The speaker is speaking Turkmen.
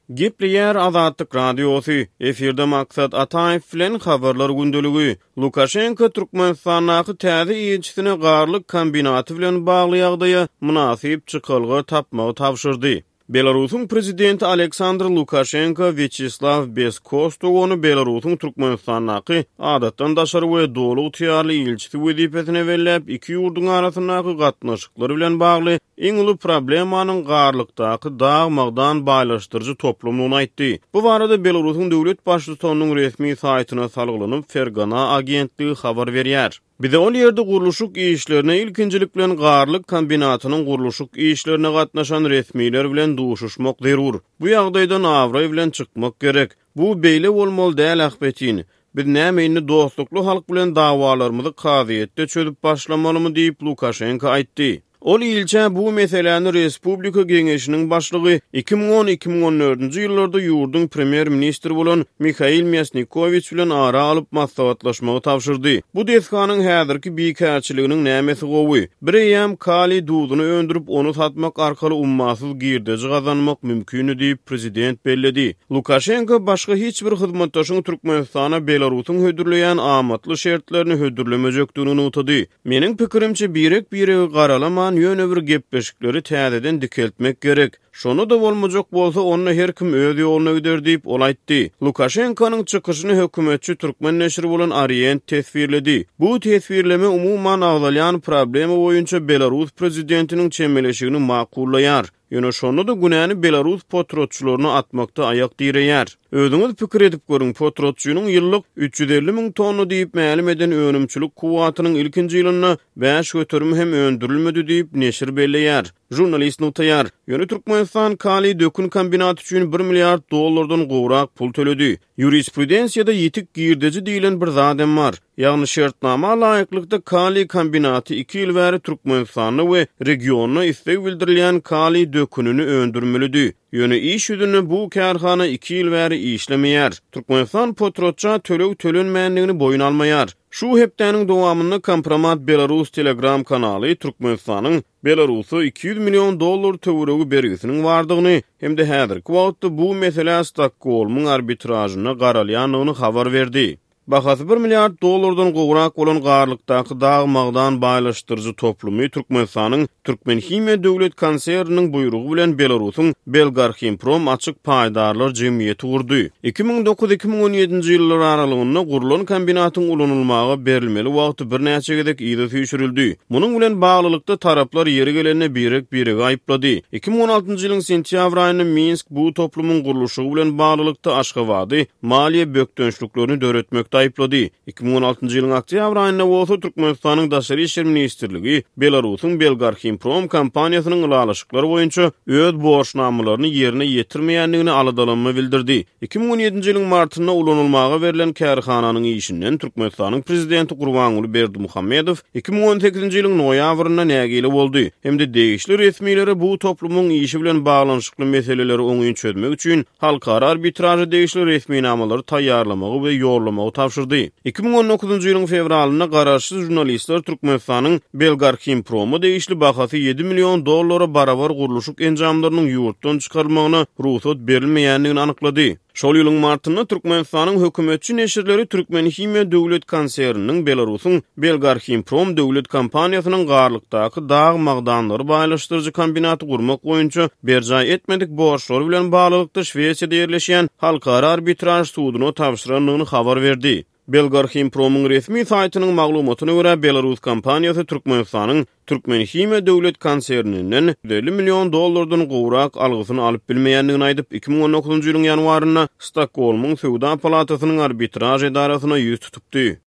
Gepleyer Azadlyk Radiosu. Efirde maksat Ataev bilen habarlar gündölügi. Lukashenko Türkmenistanaky täze elçisine garlyk kombinaty bilen bagly ýagdaýa munasyp çykylgy tapmagy tapşyrdy. Belarusyň prezidenti Aleksandr Lukashenko Vyacheslav Beskostogony Belarusyň Türkmenistanaky adatdan daşary we doluq tiyarly elçisi wezipetine berläp iki ýurduň arasyndaky gatnaşyklary bilen bagly iň uly problemanyň garlykdaky dagmagdan baýlaşdyrjy toplumyny aýtdy. Bu barada Belarusyň döwlet başlygynyň resmi saýtyna salgylanyp Fergana agentligi habar berýär. Bize ol yerde guruluşuk işlerine ilkinjilik bilen garlyk kombinatynyň guruluşuk işlerine gatnaşan resmiler bilen duşuşmak zerur. Bu ýagdaýdan awray bilen çykmak gerek. Bu beýle bolmaly däl ahbetin. Biz nämeýini dostlukly halk bilen dawalarymyzy kaziýetde çözüp başlamalymy diýip Lukashenko aýtdy. Ol ilçe bu meseleni Respublika Geňeşiniň başlygy 2010-2014-nji ýyllarda ýurdun premier ministri bolan Mikhail Myasnikovich bilen ara alyp maslahatlaşmagy tapşyrdy. Bu deskanyň häzirki biýikärçiliginiň nämesi gowy? Birem kali duduny öndürüp onu satmak arkaly ummasyz girdeji gazanmak mümkin diýip prezident belledi. Lukashenko başga hiç bir hyzmatdaşyň Türkmenistana Belarusyň hödürleýän amatly şertlerini hödürlemejekdigini untady. Meniň pikirimçe birek garalaman ýöne bir gepleşikleri täzeden dikeltmek gerek. Şonu da bolmajak bolsa onu her kim öz ýoluna gider diýip ol aýtdy. Lukashenkonyň çykyşyny hökümetçi türkmen neşri bolan Orient tesvirledi. Bu tesvirleme umuman agzalyan problemi boýunça Belarus prezidentiniň çemeleşigini makullaýar. Ýöne şonu da günäni Belarus potrotçularyna atmakda aýak diýerýär. Özüňiz pikir edip görüň, potrotçunyň ýyllyk 350 000 tonu diýip mälim eden önümçilik kuwatynyň ilkinji ýylyna 5 götürüm hem öndürilmedi diýip neşir belleýär. Jurnalist nutaýar. Ýöne Türkmenistan kali dökün kombinaty üçin $1 milliard gowrak pul төлedi. Jurisprudensiýada ýetik girdeji diýilen bir zadem bar. Ýagny şertnama laýyklykda kali kombinaty 2 ýyl bäri Türkmenistanyny we regionuny istek bildirilýän kali dökünini öndürmelidi. Ýöne iş ýüzüne bu kärhana 2 ýyl bäri işlemeýär. Türkmenistan potrotça tölenmänligini boyun almaýar. Şu hepdeniň dowamynda Kompromat Belarus Telegram kanaly Türkmenistanyň Belarusy $200 milyon töweregi bergisiniň bardygyny hem de häzirki wagtda bu mesele Stockholmyň arbitražyna garalýanyny habar berdi. Bahasy $1 milliard gowrak bolan garlykdaky dagmagdan baýlaşdyrjy toplumy Türkmenistanyň Türkmenhimya döwlet konserniniň buýrugy bilen Belarusyň Belgarchimprom açyk paýdarlar jemgyýeti gurdy. 2009-2017-nji ýyllar aralygynda gurulan kombinatyň ulanylmagy berilmeli wagty bir näçe gedek ýyly süýşürildi. Munyň bilen baglylykda taraplar ýeri gelende birek aýyplady. 2016-njy ýylyň sentýabr aýynda Minsk bu toplumyň guruluşy bilen baglylykda aşgabady maliýe bökdönçlüklerini döretmek aýyplady. 2016-njy ýylyň oktýabr aýynda bolsa Türkmenistanyň Daşary işler ministrligi Belarusyň Belgarchimprom kompaniýasynyň ulaşyklary boýunça öz borçnamalaryny ýerine ýetirmeýändigini aladalanma bildirdi. 2017-nji ýylyň martynda ulanylmagy berilen kärhananyň işinden Türkmenistanyň prezidenti Gurbanuly Berdimuhammedow 2018-nji ýylyň noýabrynda nägili boldy. Hem de degişli resmileri bu toplumyň işi bilen baglanşykly meseleleri oňuň çözmek üçin halkara arbitraja degişli resmiýnamalary taýýarlamagy we ýorlamagy tapşyrdy. 2019-njy ýylyň fevralyna garaşsyz jurnalistler Türkmenistanyň Belgarchimpromy degişli bahasy $7 milyon barabar guruluşyk enjamlarynyň ýurtdan çykarmagyna ruhsat berilmeýändigini anyklady. Şol ýylyň martynda Türkmenistanyň hökümetçi neşirleri Türkmenhimya döwlet konserniniň Belarusyň Belgarchimprom döwlet kompaniýasynyň garlykdaky dagmagdanlary baýlaşdyrjy kombinaty gurmak boýunça berjay etmedik borçlar bilen baglykda Şweýçede ýerleşýän halkara arbitraż suduny tapşyranlygyny habar berdi. Belgarchimpromyň resmi saýtynyň maglumatyna görä Belarus kompaniýasy Türkmenistanyň Türkmenhimya döwlet konsernininden $50 milyon gowrak algysyny alyp bilmeýändigini aýdyp 2019-njy ýylyň ýanwarynda Stockholmyň Sowda palatasynyň arbitraż edarasyna ýüz tutupdy.